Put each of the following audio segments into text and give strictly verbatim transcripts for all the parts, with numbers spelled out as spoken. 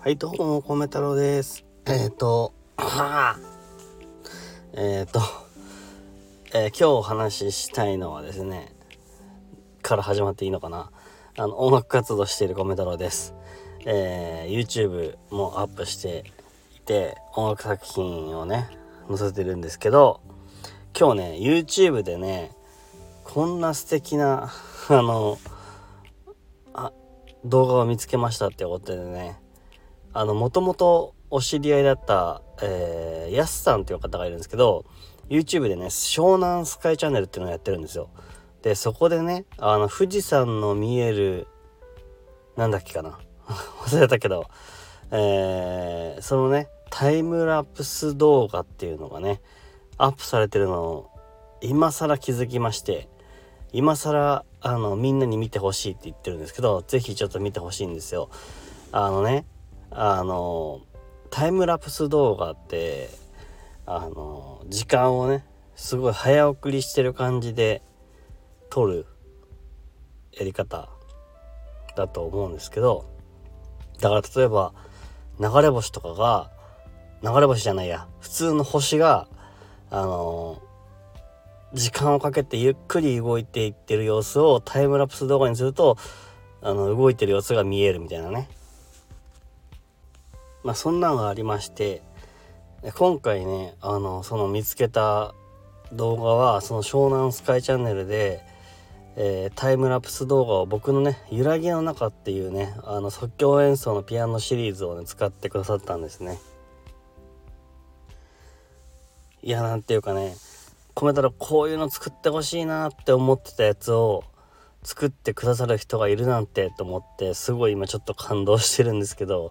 はい、どうも、米太郎です。えっ、ー、と、はぁ、えっ、ー、と、えー、今日お話ししたいのはですね、から始まっていいのかな。あの、音楽活動している米太郎です。えー、YouTube もアップしていて、音楽作品をね、載せてるんですけど、今日ね、YouTube でね、こんな素敵な、あの、あ、動画を見つけましたってことでね、あの、もともとお知り合いだった、えー、やすさんっていう方がいるんですけど、YouTube でね、湘南スカイチャンネルっていうのをやってるんですよ。で、そこでね、あの、富士山の見える、なんだっけかな忘れたけど、えー、そのね、タイムラプス動画っていうのがね、アップされてるのを、今更気づきまして、今更、あの、みんなに見てほしいって言ってるんですけど、ぜひちょっと見てほしいんですよ。あのね、あのタイムラプス動画ってあの時間をねすごい早送りしてる感じで撮るやり方だと思うんですけど、だから例えば流れ星とかが流れ星じゃないや普通の星があの時間をかけてゆっくり動いていってる様子をタイムラプス動画にするとあの動いてる様子が見えるみたいなね、まあそんなのがありまして、今回ねあのその見つけた動画はその湘南スカイチャンネルで、えー、タイムラプス動画を僕のね揺らぎの中っていうねあの即興演奏のピアノシリーズをね使ってくださったんですね。いやなんていうかね、コメントでこういうの作ってほしいなって思ってたやつを作ってくださる人がいるなんてと思ってすごい今ちょっと感動してるんですけど、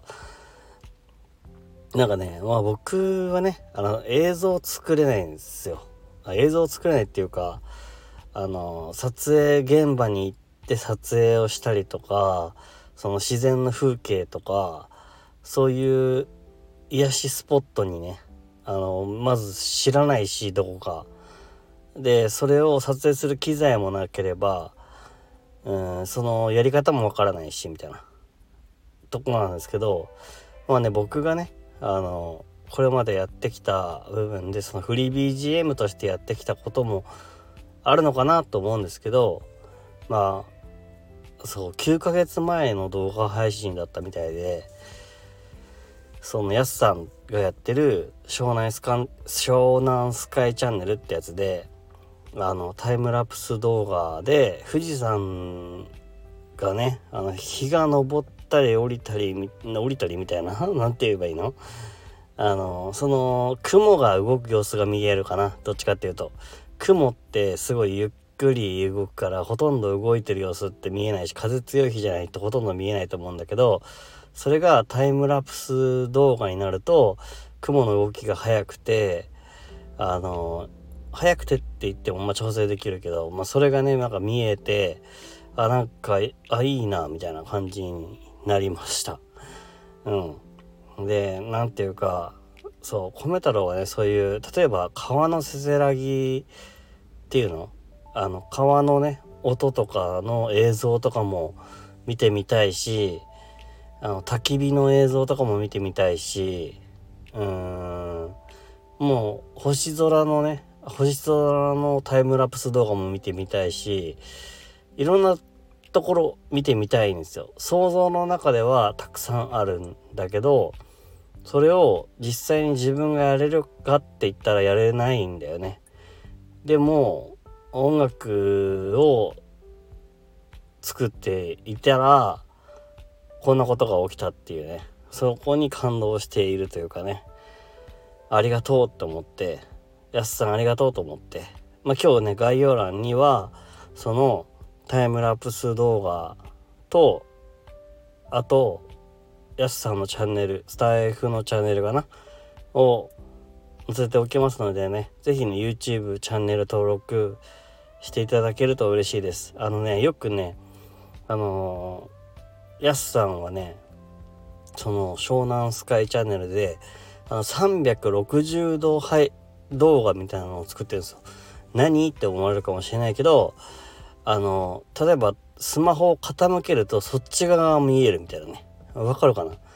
なんかね、まあ僕はね、あの映像作れないんですよ。映像作れないっていうか、あの撮影現場に行って撮影をしたりとか、その自然の風景とか、そういう癒しスポットにね、あのまず知らないしどこかで、それを撮影する機材もなければ、うん、そのやり方もわからないしみたいなとこなんですけど、まあね僕がねあのこれまでやってきた部分でそのフリー ビージーエム としてやってきたこともあるのかなと思うんですけど、まあそうきゅうかげつまえの動画配信だったみたいで、そのやすさんがやってる湘南スカン湘南スカイチャンネルってやつで、あのタイムラプス動画で富士山がねあの日が昇ったり降りたり降りたりみたいななんて言えばいいの、あのその雲が動く様子が見えるかな、どっちかっていうと。雲ってすごいゆっくり動くからほとんど動いてる様子って見えないし、風強い日じゃないとほとんど見えないと思うんだけど、それがタイムラプス動画になると雲の動きが速くて、あの速くてって言ってもまあ調整できるけど、まあそれがねなんか見えて、あなんかあいいなみたいな感じになりました。うんで、なんていうか、そう米太郎はねそういう例えば川のせせらぎっていうの、あの川のね音とかの映像とかも見てみたいし、あの焚き火の映像とかも見てみたいし、うーんもう星空のね星空のタイムラプス動画も見てみたいし、いろんなところ見てみたいんですよ。想像の中ではたくさんあるんだけど、それを実際に自分がやれるかって言ったらやれないんだよね。でも音楽を作っていたらこんなことが起きたっていうね、そこに感動しているというかね、ありがとうと思って、やすさんありがとうと思って、まあ今日ね概要欄にはそのタイムラプス動画と、あとやすさんのチャンネル、スタイフのチャンネルかなを載せておきますのでね、ぜひね YouTube チャンネル登録していただけると嬉しいです。あのねよくねあのー、やすさんはねその湘南スカイチャンネルであのさんびゃくろくじゅうど動画みたいなのを作ってるんですよ。何って思われるかもしれないけど、あの例えばスマホを傾けるとそっち側が見えるみたいなね、わかるかな。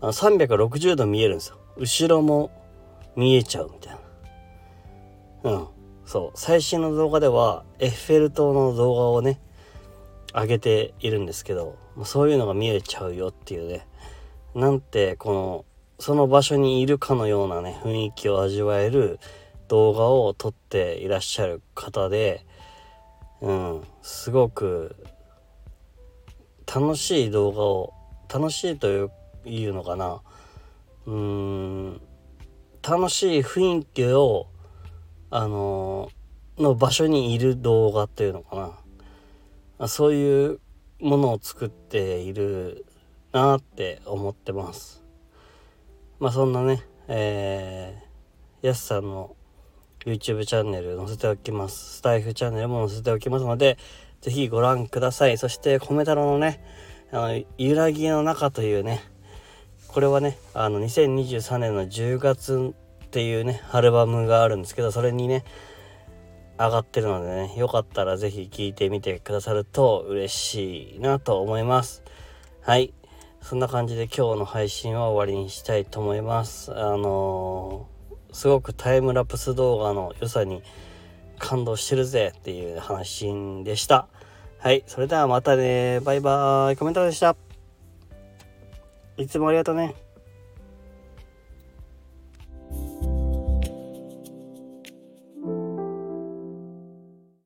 あのさんびゃくろくじゅうど見えるんですよ。後ろも見えちゃうみたいな。うんそう最新の動画ではエッフェル塔の動画をね上げているんですけど、そういうのが見えちゃうよっていうね、なんてこのその場所にいるかのようなね雰囲気を味わえる動画を撮っていらっしゃる方で、うんすごく楽しい動画を楽しいといういうのかな、うーん楽しい雰囲気をあのの場所にいる動画っていうのかな、そういうものを作っているなって思ってます。まあそんなね、えー、やすさんの YouTube チャンネル載せておきます。スタイフチャンネルも載せておきますので、ぜひご覧ください。そしてコメ太郎のね、あの揺らぎの中というね、これはね、あのにせんにじゅうさんねんのじゅうがつっていうねアルバムがあるんですけど、それにね上がってるのでね、よかったらぜひ聴いてみてくださると嬉しいなと思います。はい、そんな感じで今日の配信は終わりにしたいと思います。あのー、すごくタイムラプス動画の良さに感動してるぜっていう配信でした。はい、それではまたね、バイバーイ。コメントでした。いつもありがとうね。